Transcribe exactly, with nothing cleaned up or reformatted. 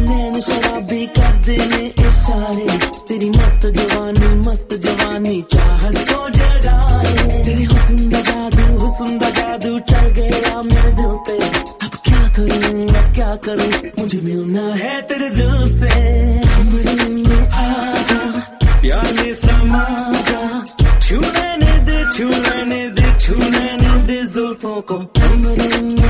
नैन शराबी कर देने इशारे, तेरी मस्त जवानी मस्त जवानी चाहत को जगाए। तेरी हुस्न दा जादू हुस्न दा जादू चल गया मेरे दिल पे। अब क्या करूं अब क्या करूं, मुझे मिलना है तेरे दिल से। कमरे में आजा प्यार में समा जा, छू लेने दे छू लेने दे छू लेने दे जुल्फों को। कमरे